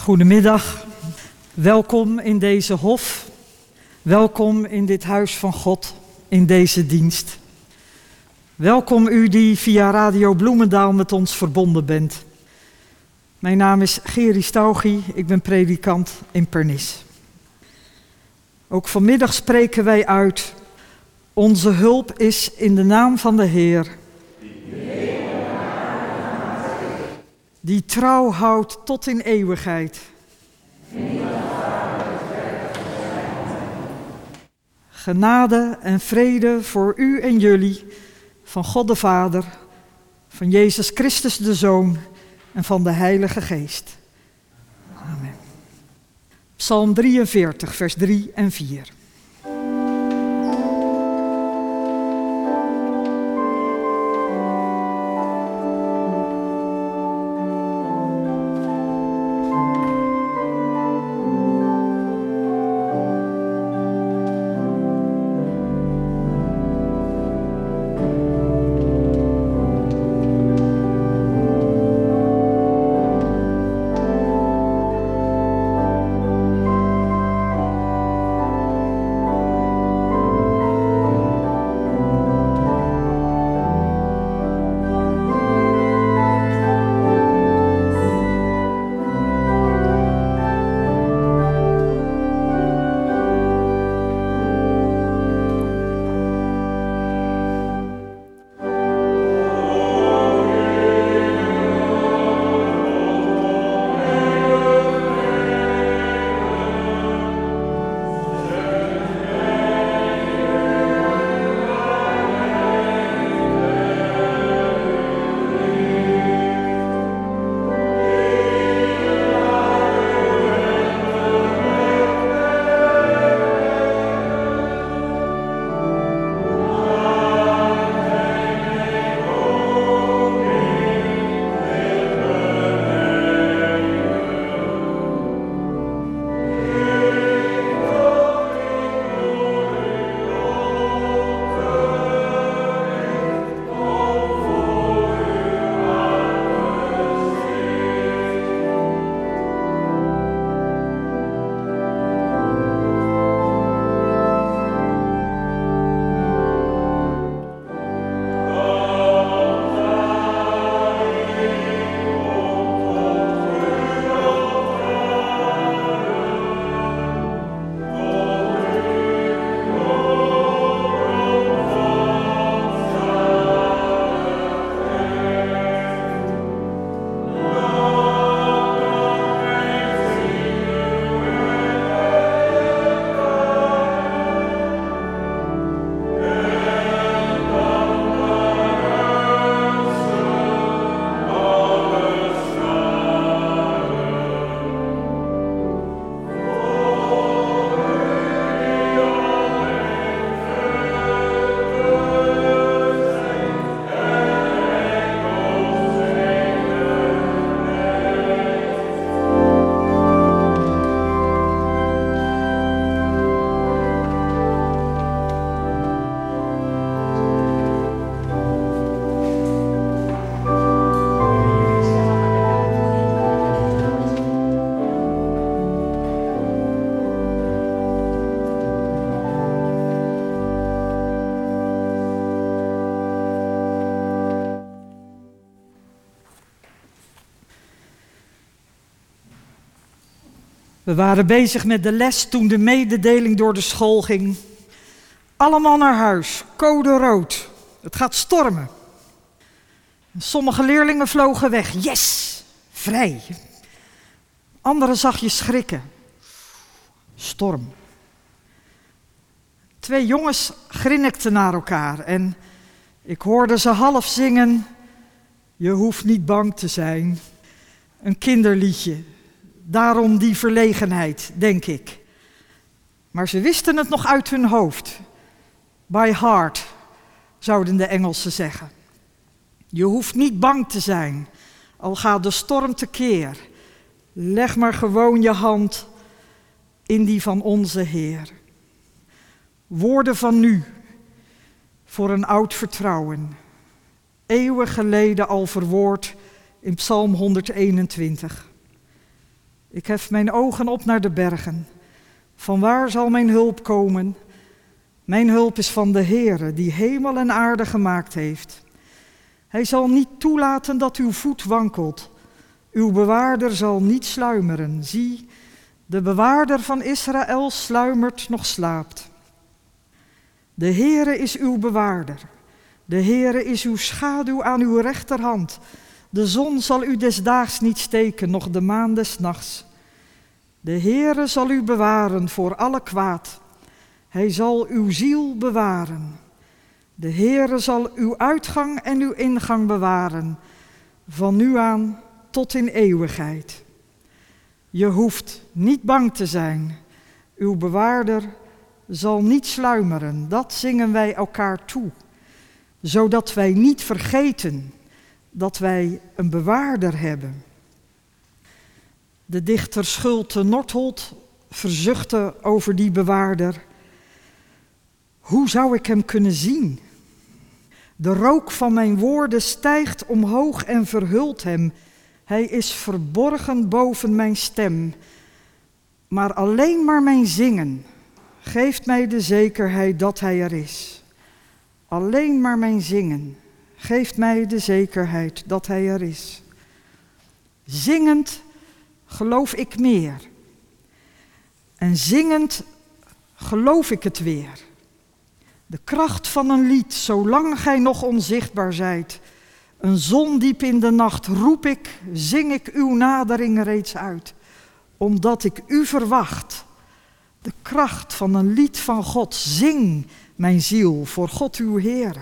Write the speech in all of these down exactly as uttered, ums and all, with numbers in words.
Goedemiddag, welkom in deze hof, welkom in dit huis van God, in deze dienst. Welkom u die via Radio Bloemendaal met ons verbonden bent. Mijn naam is Geri Staugie, ik ben predikant in Pernis. Ook vanmiddag spreken wij uit, onze hulp is in de naam van de Heer, die trouw houdt tot in eeuwigheid. Genade en vrede voor u en jullie, van God de Vader, van Jezus Christus de Zoon en van de Heilige Geest. Amen. Psalm drieënveertig, vers drie en vier. We waren bezig met de les toen de mededeling door de school ging. Allemaal naar huis, code rood. Het gaat stormen. Sommige leerlingen vlogen weg. Yes, vrij. Anderen zag je schrikken. Storm. Twee jongens grinnikten naar elkaar en ik hoorde ze half zingen. Je hoeft niet bang te zijn. Een kinderliedje. Daarom die verlegenheid, denk ik. Maar ze wisten het nog uit hun hoofd. By heart, zouden de Engelsen zeggen. Je hoeft niet bang te zijn, al gaat de storm tekeer. Leg maar gewoon je hand in die van onze Heer. Woorden van nu, voor een oud vertrouwen. Eeuwen geleden al verwoord in Psalm honderdeenentwintig. Ik hef mijn ogen op naar de bergen. Vanwaar zal mijn hulp komen? Mijn hulp is van de Heere, die hemel en aarde gemaakt heeft. Hij zal niet toelaten dat uw voet wankelt. Uw bewaarder zal niet sluimeren. Zie, de bewaarder van Israël sluimert nog slaapt. De Heere is uw bewaarder. De Heere is uw schaduw aan uw rechterhand. De zon zal u des daags niet steken, noch de maan des nachts. De Heere zal u bewaren voor alle kwaad. Hij zal uw ziel bewaren. De Heere zal uw uitgang en uw ingang bewaren, van nu aan tot in eeuwigheid. Je hoeft niet bang te zijn. Uw bewaarder zal niet sluimeren. Dat zingen wij elkaar toe, zodat wij niet vergeten dat wij een bewaarder hebben. De dichter Schulte Nordholt verzuchtte over die bewaarder. Hoe zou ik hem kunnen zien? De rook van mijn woorden stijgt omhoog en verhult hem. Hij is verborgen boven mijn stem. Maar alleen maar mijn zingen geeft mij de zekerheid dat hij er is. Alleen maar mijn zingen geeft mij de zekerheid dat hij er is. Zingend geloof ik meer. En zingend geloof ik het weer. De kracht van een lied, zolang gij nog onzichtbaar zijt. Een zon diep in de nacht roep ik, zing ik uw nadering reeds uit. Omdat ik u verwacht. De kracht van een lied van God, zing mijn ziel voor God uw Heere.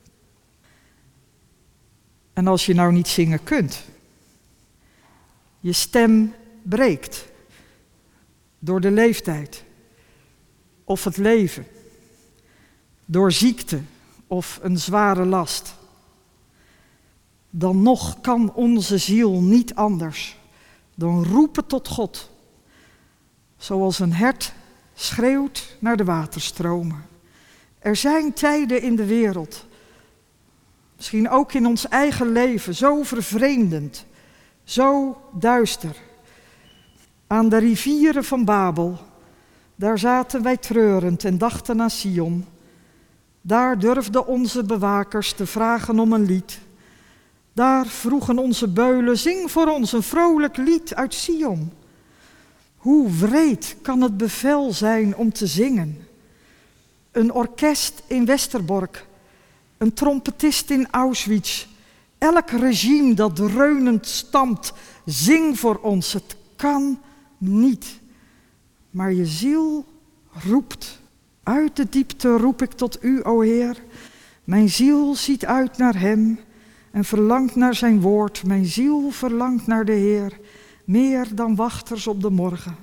En als je nou niet zingen kunt, je stem breekt door de leeftijd of het leven, door ziekte of een zware last, dan nog kan onze ziel niet anders dan roepen tot God, zoals een hert schreeuwt naar de waterstromen. Er zijn tijden in de wereld, misschien ook in ons eigen leven, zo vervreemdend, zo duister. Aan de rivieren van Babel, daar zaten wij treurend en dachten aan Sion. Daar durfden onze bewakers te vragen om een lied. Daar vroegen onze beulen, zing voor ons een vrolijk lied uit Sion. Hoe wreed kan het bevel zijn om te zingen? Een orkest in Westerbork, een trompetist in Auschwitz. Elk regime dat dreunend stampt, zing voor ons. Het kan niet. Maar je ziel roept. Uit de diepte roep ik tot u, o Heer. Mijn ziel ziet uit naar hem en verlangt naar zijn woord. Mijn ziel verlangt naar de Heer, meer dan wachters op de morgen.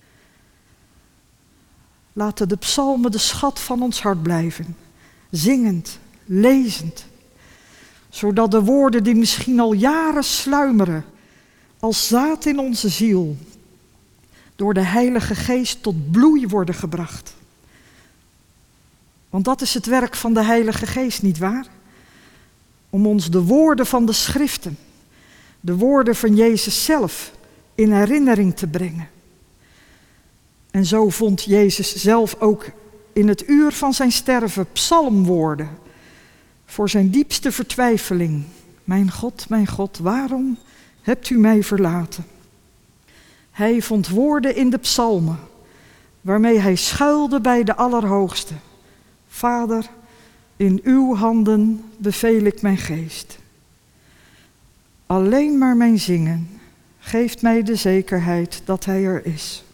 Laten de psalmen de schat van ons hart blijven, zingend, lezend, zodat de woorden die misschien al jaren sluimeren, als zaad in onze ziel, door de Heilige Geest tot bloei worden gebracht. Want dat is het werk van de Heilige Geest, nietwaar? Om ons de woorden van de schriften, de woorden van Jezus zelf, in herinnering te brengen. En zo vond Jezus zelf ook in het uur van zijn sterven psalmwoorden voor zijn diepste vertwijfeling. Mijn God, mijn God, waarom hebt u mij verlaten? Hij vond woorden in de psalmen waarmee hij schuilde bij de Allerhoogste. Vader, in uw handen beveel ik mijn geest. Alleen maar mijn zingen geeft mij de zekerheid dat hij er is.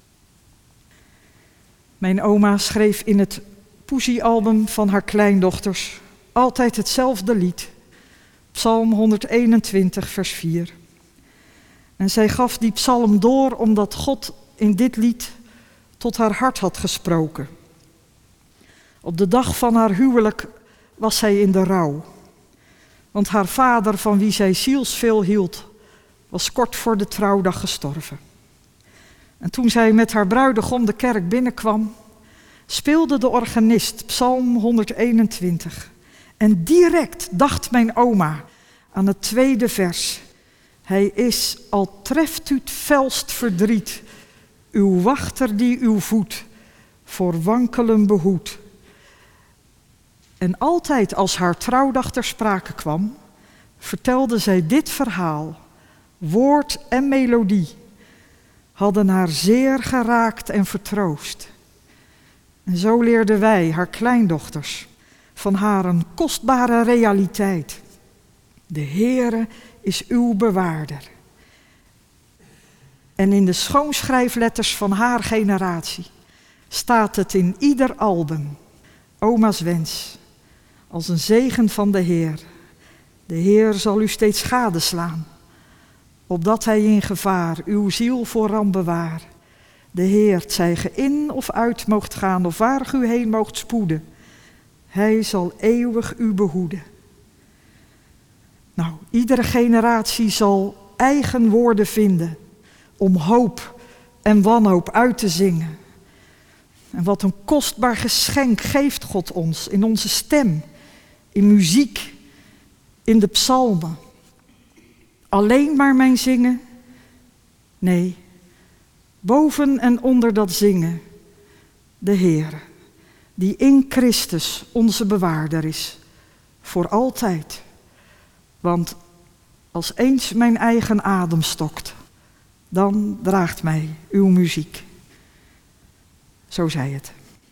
Mijn oma schreef in het poesiealbum van haar kleindochters altijd hetzelfde lied. Psalm honderdeenentwintig, vers vier. En zij gaf die psalm door omdat God in dit lied tot haar hart had gesproken. Op de dag van haar huwelijk was zij in de rouw. Want haar vader, van wie zij zielsveel hield, was kort voor de trouwdag gestorven. En toen zij met haar bruidegom de kerk binnenkwam, speelde de organist Psalm honderdeenentwintig. En direct dacht mijn oma aan het tweede vers. Hij is, al treft u het felst verdriet, uw wachter die uw voet voor wankelen behoedt. En altijd als haar trouwdag ter sprake kwam, vertelde zij dit verhaal. Woord en melodie hadden haar zeer geraakt en vertroost. En zo leerden wij, haar kleindochters, van haar een kostbare realiteit. De Heere is uw bewaarder. En in de schoonschrijfletters van haar generatie staat het in ieder album. Oma's wens, als een zegen van de Heer. De Heer zal u steeds gadeslaan, opdat hij in gevaar uw ziel voor ramp bewaar. De Heer, t zij ge in of uit moogt gaan, of waar ge u heen moogt spoeden, hij zal eeuwig u behoeden. Nou, iedere generatie zal eigen woorden vinden om hoop en wanhoop uit te zingen. En wat een kostbaar geschenk geeft God ons in onze stem, in muziek, in de psalmen. Alleen maar mijn zingen? Nee, boven en onder dat zingen, de Heer, die in Christus onze bewaarder is, voor altijd. Want als eens mijn eigen adem stokt, dan draagt mij uw muziek. Zo zei het.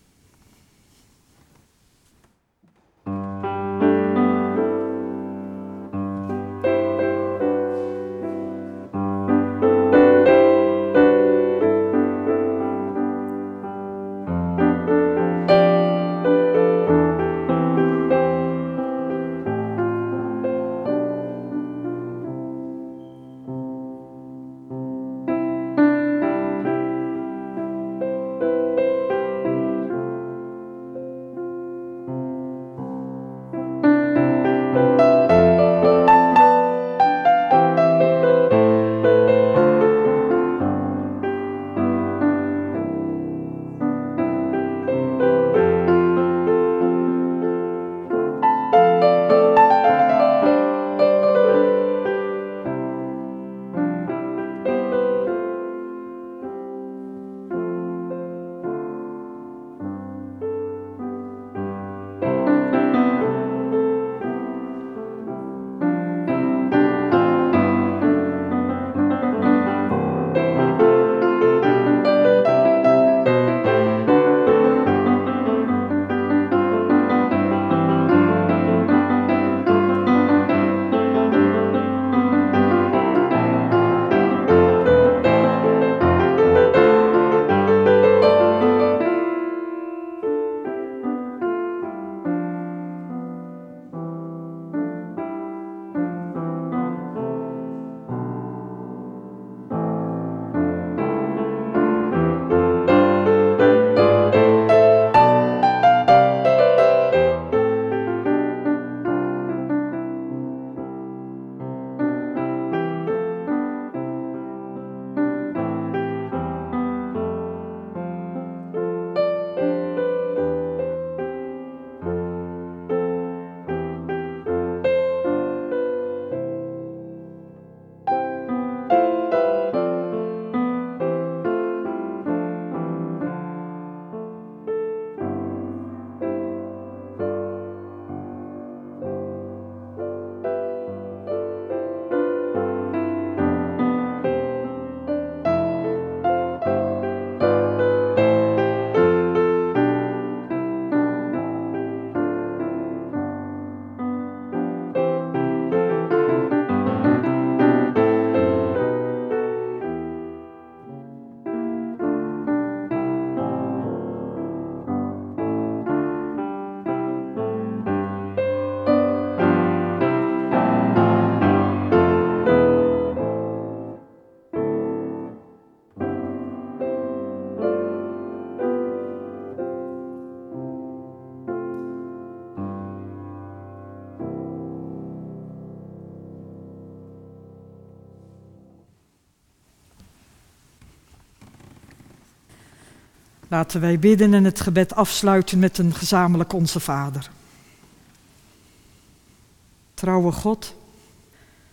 Laten wij bidden en het gebed afsluiten met een gezamenlijk Onze Vader. Trouwe God,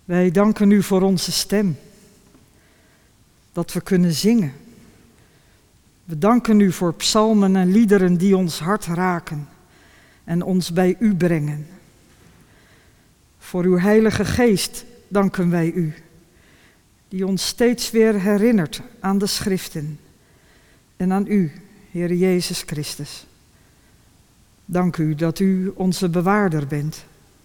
Wij danken u voor onze stem, dat we kunnen zingen. We danken u voor psalmen en liederen die ons hart raken en ons bij u brengen. Voor uw Heilige Geest danken wij u, die ons steeds weer herinnert aan de schriften en aan u, Heer Jezus Christus. Dank u dat u onze bewaarder bent.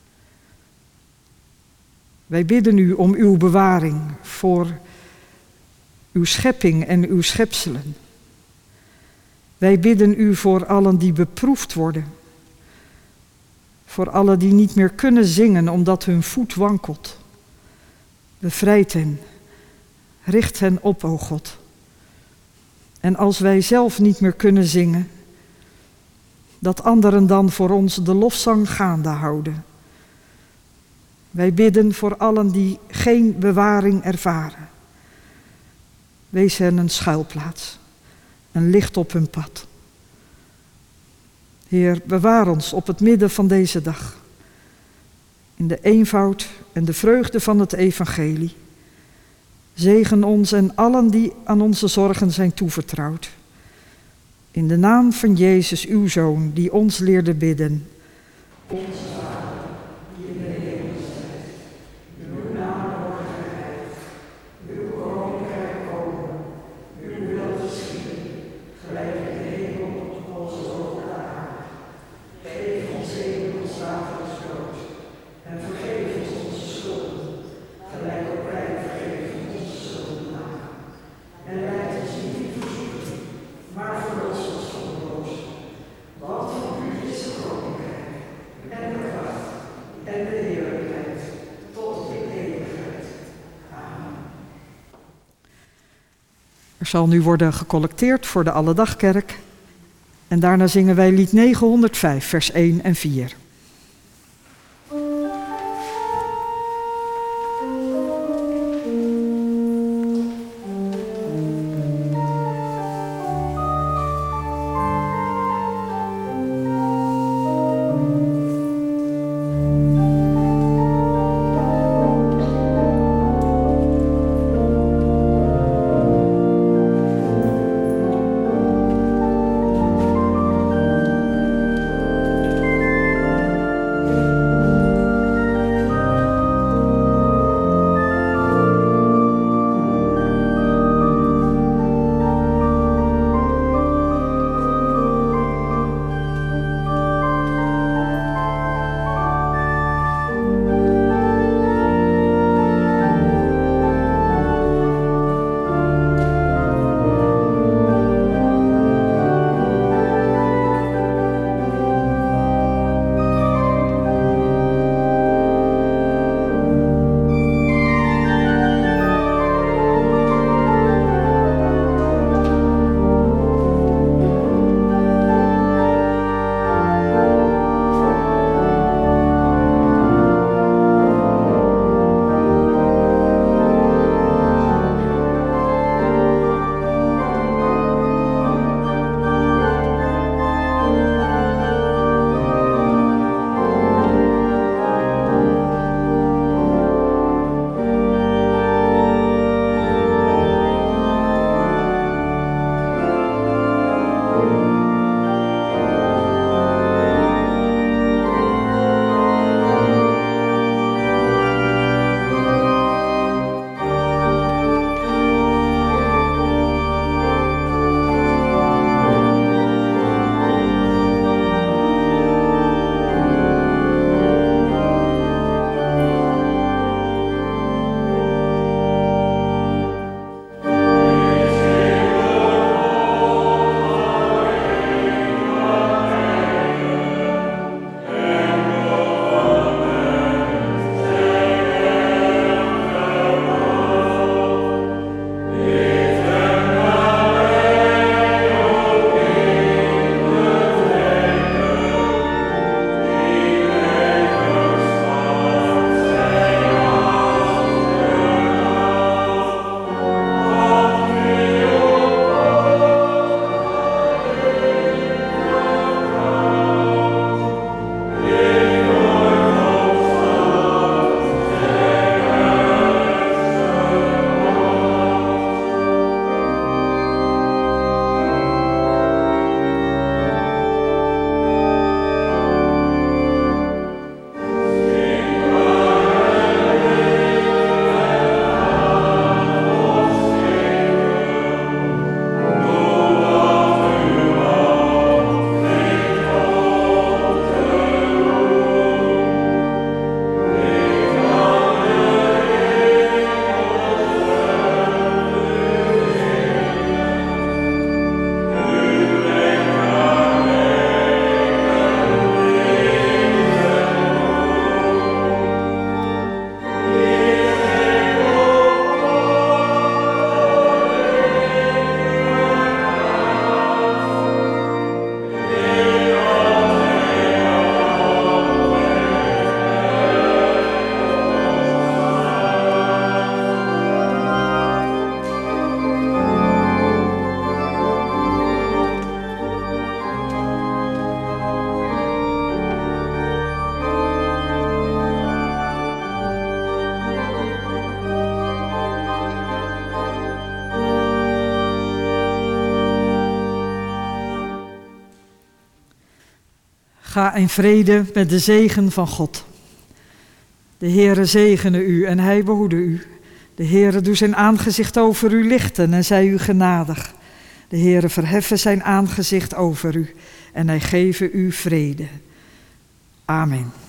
Wij bidden u om uw bewaring voor uw schepping en uw schepselen. Wij bidden u voor allen die beproefd worden. Voor allen die niet meer kunnen zingen omdat hun voet wankelt. Bevrijd hen, richt hen op, o God. En als wij zelf niet meer kunnen zingen, dat anderen dan voor ons de lofzang gaande houden. Wij bidden voor allen die geen bewaring ervaren. Wees hen een schuilplaats, een licht op hun pad. Heer, bewaar ons op het midden van deze dag. In de eenvoud en de vreugde van het evangelie. Zegen ons en allen die aan onze zorgen zijn toevertrouwd. In de naam van Jezus, uw Zoon, die ons leerde bidden. Onze Vader, die in de hemel zijt, uw naam wordt geheiligd, uw koninkrijk komen, uw wil geschieden, gelijk in de hemel als ook op de aarde. Geef ons heden ons dagelijks brood en vergeef ons onze schulden, gelijk ook wij vergeven onze schuldenaren. En leid ons niet in verzoeking, maar verlos ons van de boze. Want van u is het koninkrijk en de kracht en de heerlijkheid tot in eeuwigheid. Amen. Er zal nu worden gecollecteerd voor de Alledagkerk. En daarna zingen wij lied negenhonderdvijf, vers één en vier. Thank Ga in vrede met de zegen van God. De Heere zegene u en hij behoede u. De Heere doe zijn aangezicht over u lichten en zij u genadig. De Heere verheffen zijn aangezicht over u en hij geve u vrede. Amen.